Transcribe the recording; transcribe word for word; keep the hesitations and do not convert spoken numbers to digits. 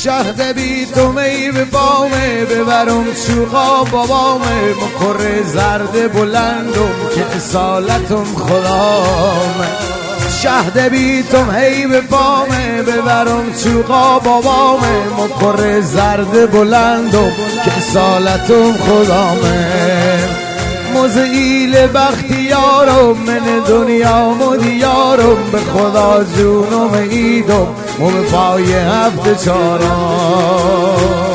شهد بی تو می به بامه ببرم چوقا بابامه مکر زرد بلندم که اصالتم خدامه شهد بی تو می به بامه ببرم چوقا بابامه مکر زرد بلندم که اصالتم خدامه مزعیل بختیارم من دنیا مدیارم به خدا جونم ایدم و به پای هفت چارم